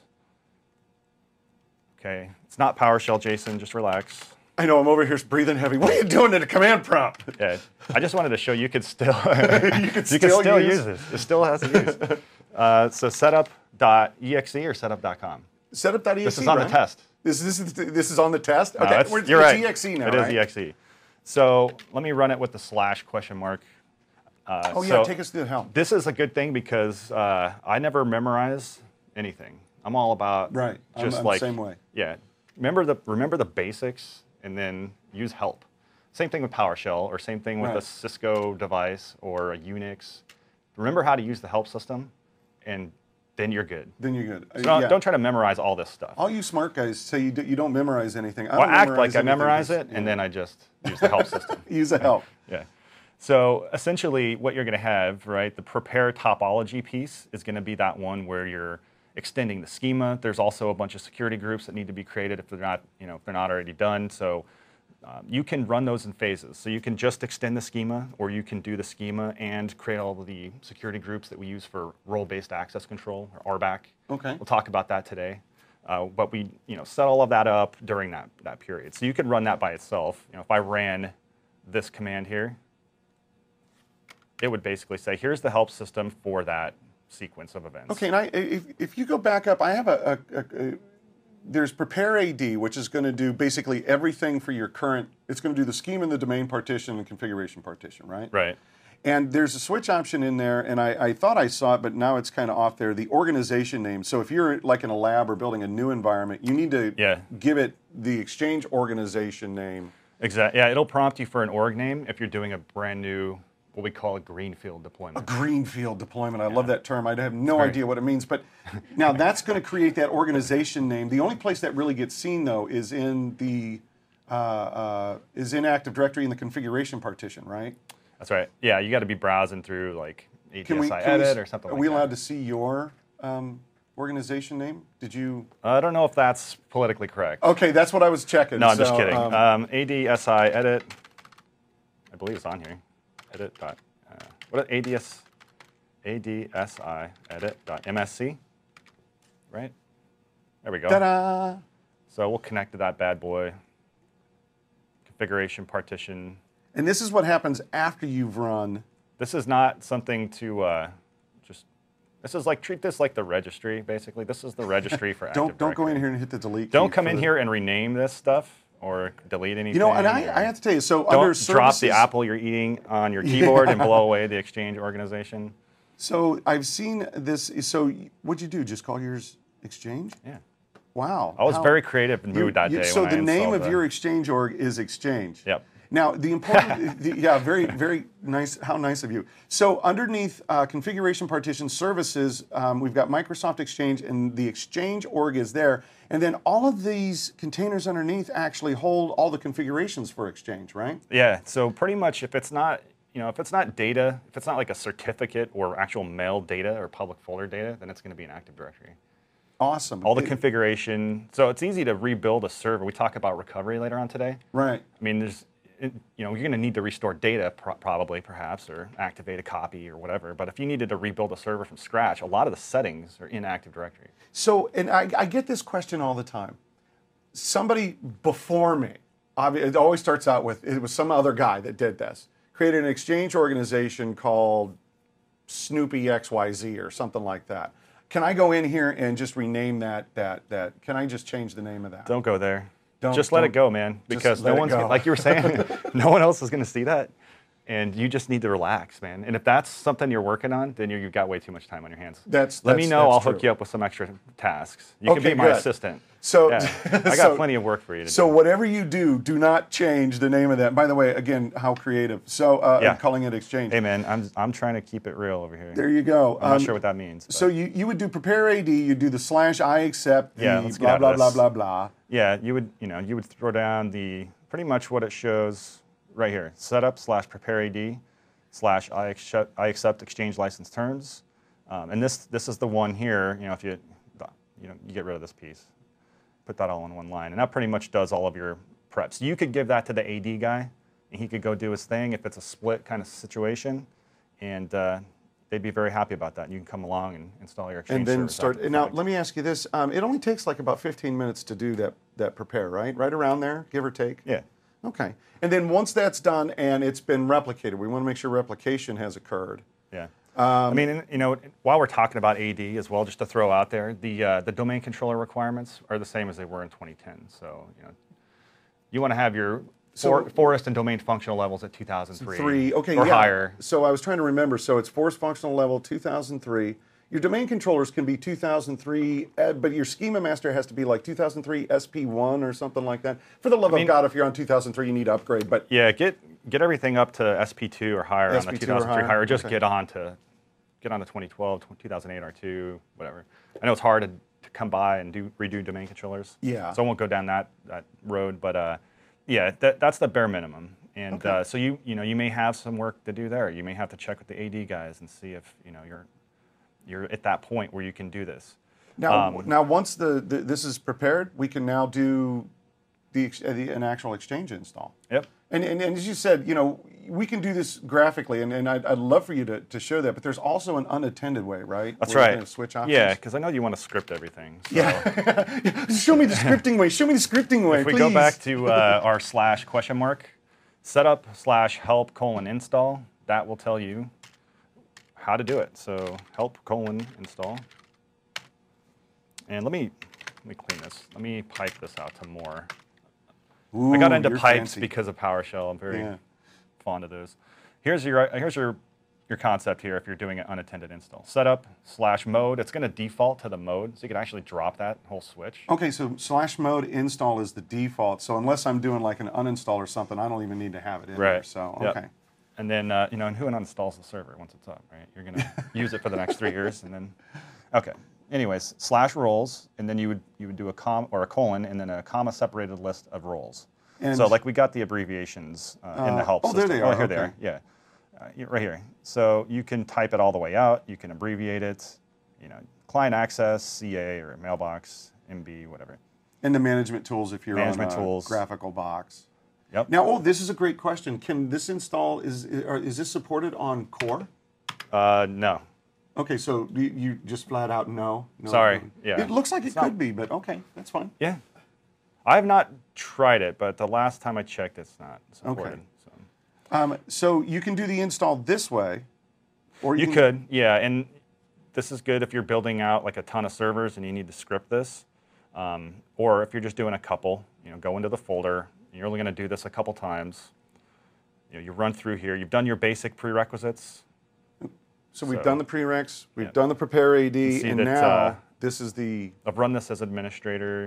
Okay, it's not PowerShell, Jason, just relax. thing. I know I'm over here breathing heavy. What are you doing in a command prompt? Yeah, I just wanted to show you could still, You could you still can still use- use this. It still has to use. Uh, so setup dot E X E or setup dot com? setup dot E X E. This is on right? the test. This, this, is, this is on the test? No, Okay, it's- we're, you're it's right. E X E now, It is right? E X E. So let me run it with the slash question mark. Uh, Oh, yeah, so take us through the helm. This is a good thing because uh, I never memorize anything. I'm all about Right. I'm- just I'm the like same way. Yeah. Remember the remember the basics and then use help. Same thing with PowerShell or same thing with Right. a Cisco device or a Unix. Remember how to use the help system, and then you're good. Then you're good. So Uh, don't, yeah. don't try to memorize all this stuff. All you smart guys say you, do, you don't memorize anything. I Well, don't act memorize like I anything memorize 'cause- it, and then I just use the help system. Use the help. Yeah. So essentially, what you're going to have, right, the prepare topology piece is going to be that one where you're extending the schema. There's also a bunch of security groups that need to be created if they're not, you know, if they're not already done. So um, you can run those in phases. So you can just extend the schema, or you can do the schema and create all of the security groups that we use for role-based access control, or R B A C. Okay. We'll talk about that today. Uh, but we, you know, set all of that up during that that period. So you could run that by itself. You know, if I ran this command here, it would basically say, here's the help system for that sequence of events. Okay, and I, if, if you go back up, I have a, a, a, a there's prepare A D, which is going to do basically everything for your current, it's going to do the schema and the domain partition and configuration partition, right? Right. And there's a switch option in there, and I, I thought I saw it, but now it's kind of off there, the organization name. So if you're like in a lab or building a new environment, you need to Yeah. give it the Exchange organization name. Exactly. Yeah, it'll prompt you for an org name if you're doing a brand new, what we call a greenfield deployment. Greenfield deployment. I love that term. I have no great. idea what it means. But now that's going to create that organization name. The only place that really gets seen, though, is in the uh, uh, is in Active Directory in the configuration partition, right? That's right. Yeah, you got to be browsing through like A D S I Can we, can Edit we, or something are like we that. allowed to see your um, organization name? Did you? I don't know if that's politically correct. Okay, that's what I was checking. No, I'm just So, kidding. um, Um, A D S I Edit, I believe it's on here. Edit dot, uh, what A D S, A D S I Edit dot M S C, right? There we go. ta-da! So we'll connect to that bad boy. Configuration partition. And this is what happens after you've run. This is not something to uh, just. This is like treat this like the registry, basically. This is the registry for Active Don't don't go Directory. in here and hit the delete. Don't key come for in the- here and rename this stuff or delete anything. You know, and I, or- I have to tell you, so Don't under drop services, the apple you're eating on your keyboard and blow away the Exchange organization. So I've seen this. So what'd you do? Just call yours Exchange? Yeah. Wow. I was How- very creative in You- mood that you- day. So when I the name installed of the- your Exchange org is Exchange. Yep. Now the important, the, yeah, very very nice. How nice of you. So underneath uh, configuration partition services, um, we've got Microsoft Exchange, and the Exchange org is there. And then all of these containers underneath actually hold all the configurations for Exchange, right? Yeah. So pretty much, if it's not, you know, if it's not data, if it's not like a certificate or actual mail data or public folder data, then it's going to be an Active Directory. Awesome. All the It- configuration. So it's easy to rebuild a server. We talk about recovery later on today. right. I mean, there's, it, you know, you're going to need to restore data, pro- probably, perhaps, or activate a copy or whatever. But if you needed to rebuild a server from scratch, a lot of the settings are in Active Directory. So, and I, I get this question all the time. Somebody before me, obvi- it always starts out with, it was some other guy that did this, created an Exchange organization called Snoopy X Y Z or something like that. Can I go in here and just rename that, that, that, can I just change the name of that? Don't go there. Don't- just let don't- it go, man. Because let no it one's go. gonna, like you were saying, no one else is going to see that, and you just need to relax, man. And if that's something you're working on, then you, you've got way too much time on your hands. That's- let me that's- know. that's I'll hook true. you up with some extra tasks. You can Okay, be my good. assistant. So- yeah. I got so- plenty of work for you to So do. whatever you do, do not change the name of that. By the way, again, how creative. So uh, Yeah. I'm calling it Exchange. Hey, man, I'm I'm trying to keep it real over here. There you go. I'm not Um, sure what that means. but- So you, you would do prepare A D, you do the slash I accept the Yeah, let's get blah out of blah blah this. blah blah. Yeah, you would, you know, you would throw down the pretty much what it shows right here: setup slash prepare A D slash I accept, I accept Exchange license terms, um, and this this is the one here. You know, if you you know you get rid of this piece, put that all in one line, and that pretty much does all of your preps. You could give that to the A D guy, and he could go do his thing if it's a split kind of situation, and uh, they'd be very happy about that. You can come along and install your Exchange And then service start. after the Now fact. let me ask you this: um, it only takes like about fifteen minutes to do that that prepare, right? Right around there, give or take. Yeah. Okay. And then once that's done and it's been replicated, we want to make sure replication has occurred. Yeah. Um, I mean, and, you know, while we're talking about A D as well, just to throw out there, the uh, the domain controller requirements are the same as they were in twenty ten. So, you know, you want to have your for, So- forest and domain functional levels at two thousand three Three. Okay. or yeah. higher. So I was trying to remember. So it's force functional level two thousand three. Your domain controllers can be two thousand three, uh, but your schema master has to be like two thousand three S P one or something like that. For the love mean- of God, if you're on two thousand three, you need to upgrade. But Yeah, get get everything up to S P two or higher on S P the two two thousand three or higher. higher? Just Okay. get on to get on to twenty twelve, two thousand eight R two, whatever. I know it's hard to, to come by and do redo domain controllers. Yeah. So I won't go down that that road, but uh, yeah, that, that's the bare minimum. And Okay. uh, so you you know you may have some work to do there. You may have to check with the A D guys and see if you know you're you're at that point where you can do this. now, Um, now once the, the this is prepared, we can now do the, ex- uh, the an actual Exchange install. Yep. And, and, and as you said, you know, we can do this graphically, and, and I'd, I'd love for you to, to show that. But there's also an unattended way, right? That's Where you right. can switch options. Yeah, because I know you want to script everything. So Yeah. Show me the scripting way. Show me the scripting way, if we please. go back to uh, our slash question mark, setup slash help colon install, that will tell you how to do it. So help colon install. And let me let me clean this. Let me pipe this out to more. Ooh, I got into you're pipes fancy. because of PowerShell. I'm very Yeah. fond of those. Here's your here's your your concept here if you're doing an unattended install. Setup slash mode. It's going to default to the mode, so you can actually drop that whole switch. Okay, so slash mode install is the default. So unless I'm doing like an uninstall or something, I don't even need to have it in there. Right. So Yep. okay. And then, uh, you know, and who uninstalls the server once it's up, right? You're going to use it for the next three years, and then, okay. Anyways, slash roles, and then you would you would do a com or a colon, and then a comma separated list of roles. And- so, like we got the abbreviations uh, in the Uh, help oh, there system. they Oh, are, here they okay. are. Yeah. uh, right here. So you can type it all the way out. You can abbreviate it. You know, client access, C A or mailbox, M B, whatever. And the management tools if you're Management on a tools. graphical box. Yep. Now, oh, this is a great question. Can this install, is, is this supported on Core? Uh, no. Okay, so you, you just flat out no? no Sorry, no. yeah. It looks like It's it could not- be, but okay, that's fine. Yeah. I have not tried it, but the last time I checked, it's not supported. Okay. So. Um, so you can do the install this way, or you, You can, could, yeah, and this is good if you're building out like a ton of servers and you need to script this, um, or if you're just doing a couple, you know, go into the folder. You're only going to do this a couple times. You know, you run through here. You've done your basic prerequisites. So we've So- done the prereqs, we've Yeah. done the prepare A D, see and that, now uh, this is the, I've run this as administrator,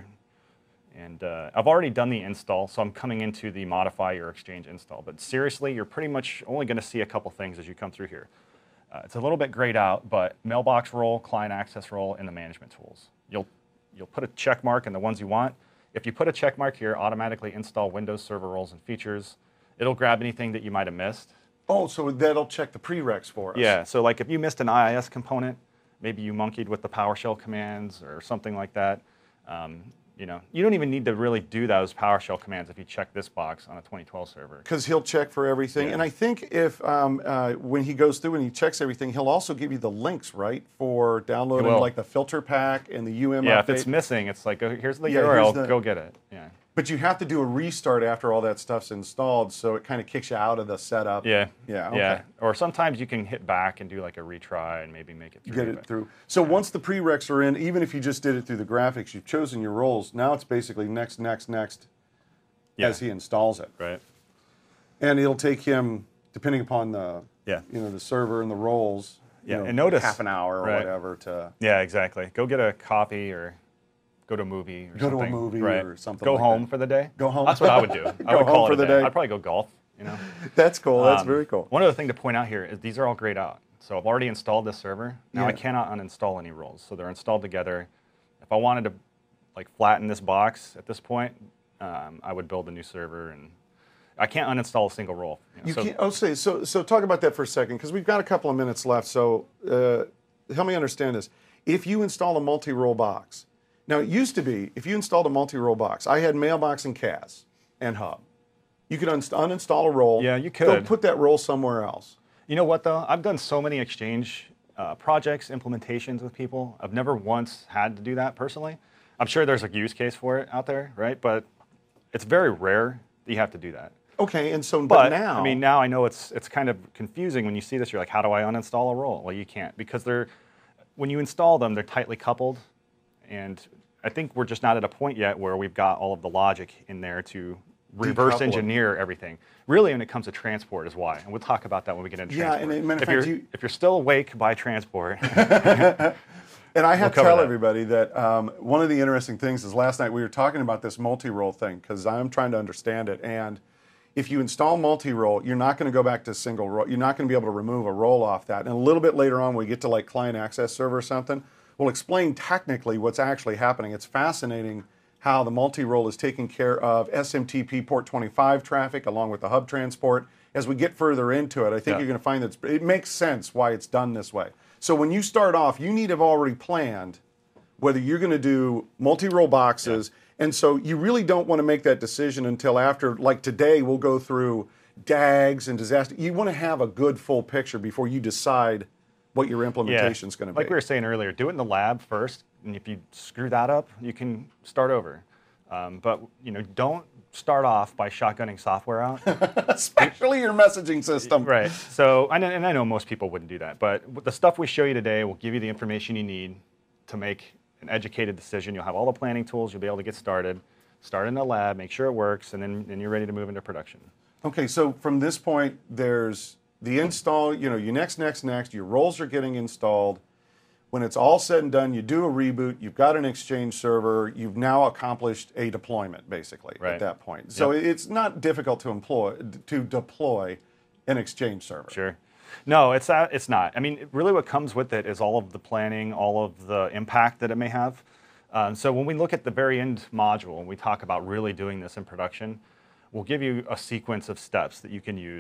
and uh, I've already done the install, so I'm coming into the modify your exchange install. But seriously, you're pretty much only going to see a couple things as you come through here. Uh, it's a little bit grayed out, but mailbox role, client access role, and the management tools. You'll you'll put a check mark in the ones you want. If you put a check mark here, automatically install Windows Server roles and features. It'll grab anything that you might have missed. oh, so that'll check the prereqs for us. Yeah, so like if you missed an I I S component, maybe you monkeyed with the PowerShell commands or something like that. Um, you know, you don't even need to really do those PowerShell commands if you check this box on a twenty twelve server. Because he'll check for everything. Yeah. And I think if, um, uh, when he goes through and he checks everything, he'll also give you the links, right, for downloading will. like the filter pack and the U M Yeah, update. if it's missing, it's like, oh, here's the Yeah, U R L, here's the- go get it. Yeah. But you have to do a restart after all that stuff's installed, so it kind of kicks you out of the setup. Yeah. Yeah, okay. Yeah. Or sometimes you can hit back and do like a retry and maybe make it through. Get it but- through. So once the prereqs are in, even if you just did it through the graphics, you've chosen your roles. Now it's basically next, next, next Yeah. as he installs it. Right. And it'll take him, depending upon the, Yeah. you know, the server and the roles, you Yeah, know, and notice- half an hour or right. whatever to Yeah, exactly. Go get a coffee or go to a movie or Go to a something. movie right. or something Go like home that. for the day. Go home. That's what I would do. I Go would home call for it a the day. day. I'd probably go golf, you know. That's cool. That's Um, very cool. One other thing to point out here is these are all grayed out. So I've already installed this server. Now I Yeah. cannot uninstall any roles. So they're installed together. If I wanted to like flatten this box at this point, um, I would build a new server, and I can't uninstall a single role. You know, You so can't. Oh, say so. So talk about that for a second, because we've got a couple of minutes left. So uh, help me understand this. If you install a multi-role box, now it used to be if you installed a multi-role box, I had Mailbox and C A S and Hub. You could unst- uninstall a role. Yeah, you Go could. put that role somewhere else. You know what though? I've done so many Exchange uh, projects, implementations with people. I've never once had to do that personally. I'm sure there's a use case for it out there, right? But it's very rare that you have to do that. Okay, and so But, but now I mean, now I know it's it's kind of confusing when you see this. You're like, how do I uninstall a role? Well, you can't, because they're when you install them, they're tightly coupled, and I think we're just not at a point yet where we've got all of the logic in there to reverse Decouple 'em. engineer everything. Really, when it comes to transport, is why, and we'll talk about that when we get into Yeah, transport. and as a matter of if fact, you're you- if you're still awake by transport, And I have to cover tell that. everybody that um, one of the interesting things is last night we were talking about this multi-role thing because I'm trying to understand it. And if you install multi-role, you're not going to go back to single role. You're not going to be able to remove a role off that. And a little bit later on, when we get to like client access server or something, we'll explain technically what's actually happening. It's fascinating how the multi-role is taking care of S M T P port twenty-five traffic along with the hub transport. As we get further into it, I think Yeah. you're going to find that it makes sense why it's done this way. So when you start off, you need to have already planned whether you're going to do multi-role boxes. And so you really don't want to make that decision until after, like today, we'll go through D A Gs and disaster. You want to have a good full picture before you decide what your implementation is going to be. like we were saying earlier, do it in the lab first, and if you screw that up, you can start over. Um, but you know, don't start off by shotgunning software out. Especially your messaging system. Right. So, and, and I know most people wouldn't do that, but the stuff we show you today will give you the information you need to make an educated decision. You'll have all the planning tools. You'll be able to get started. Start in the lab, make sure it works, and then, then you're ready to move into production. Okay, so from this point, there's the install, you know, you next, next, next, your roles are getting installed. When it's all said and done, you do a reboot, you've got an Exchange server, you've now accomplished a deployment, basically, Right. at that point. So Yep. it's not difficult to employ to deploy an Exchange server. Sure. No, it's uh, it's not. I mean, really what comes with it is all of the planning, all of the impact that it may have. Um, so when we look at the very end module, and we talk about really doing this in production, we'll give you a sequence of steps that you can use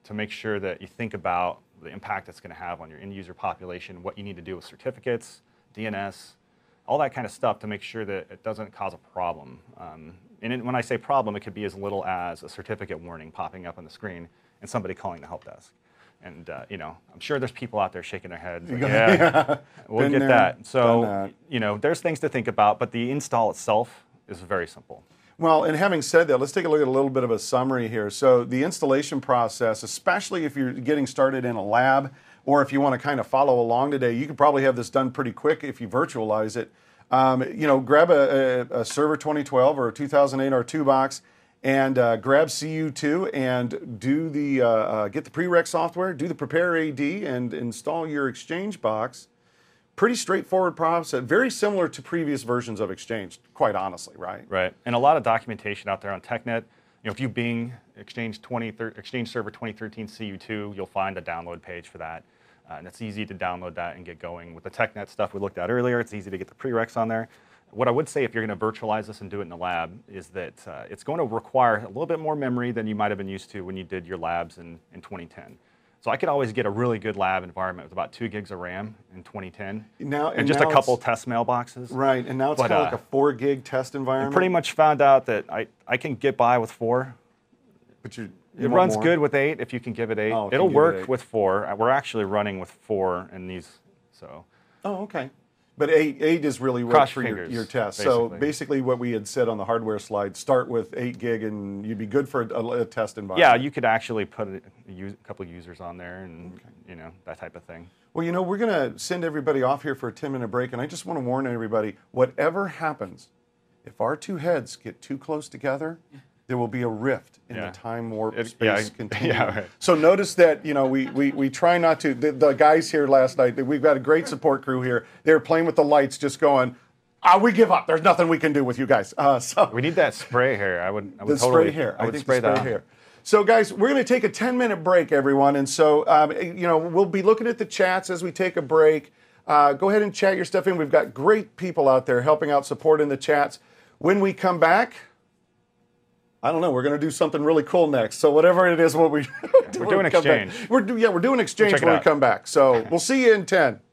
to make sure that you think about the impact it's going to have on your end user population, what you need to do with certificates, D N S, all that kind of stuff to make sure that it doesn't cause a problem. Um, and it, when I say problem, it could be as little as a certificate warning popping up on the screen and somebody calling the help desk. And uh, you know, I'm sure there's people out there shaking their heads. Like, yeah, yeah, we'll been get there, that. So that. you know, there's things to think about, but the install itself is very simple. Well, and having said that, let's take a look at a little bit of a summary here. So the installation process, especially if you're getting started in a lab, or if you want to kind of follow along today, you could probably have this done pretty quick if you virtualize it. Um, you know, grab a, a, a server twenty twelve or a two thousand eight R two box, and uh, grab C U two and do the uh, uh, get the prereq software, do the prepare A D, and install your Exchange box. Pretty straightforward process, very similar to previous versions of Exchange, quite honestly, right? Right, and a lot of documentation out there on TechNet. You know, if you Bing Exchange twenty, Exchange Server twenty thirteen C U two, you'll find a download page for that. Uh, and it's easy to download that and get going. With the TechNet stuff we looked at earlier, it's easy to get the prereqs on there. What I would say if you're going to virtualize this and do it in the lab is that uh, it's going to require a little bit more memory than you might have been used to when you did your labs in, in twenty ten. So I could always get a really good lab environment with about two gigs of RAM in twenty ten, now, and, and just now a couple it's, test mailboxes. Right, and now it's But, kind of uh, like a four gig test environment. I pretty much found out that I, I can get by with four. But you, It you want runs more? good with eight if you can give it eight. Oh, if you It'll give it work eight. with four. Uh, We're actually running with four in these, so. Oh, okay. But eight, eight is really what Cross for your, fingers, your test. So basically. basically what we had said on the hardware slide, start with eight gig and you'd be good for a, a test Yeah, environment. you could actually put a, a, use, a couple users on there and, you know, that type of thing. Well, you know, we're going to send everybody off here for a ten minute break, and I just want to warn everybody, whatever happens, if our two heads get too close together, there will be a rift in Yeah. the time warp It- space yeah, continuum. yeah, right. So notice that, you know, we, we, we try not to, the, the guys here last night, we've got a great support crew here. They were playing with the lights, just going, ah, we give up. There's nothing we can do with you guys. Uh, so We need that spray hair. I would, I would the totally, spray hair. I would think spray the spray that. hair. So, guys, we're going to take a ten minute break, everyone. And so, um, you know, we'll be looking at the chats as we take a break. Uh, go ahead and chat your stuff in. We've got great people out there helping out, supporting the chats. When we come back, I don't know. We're going to do something really cool next. So whatever it is, what we do We're when doing we come back- exchange. We're do, yeah, we're doing exchange Check it when we out. come back. So we'll see you in ten.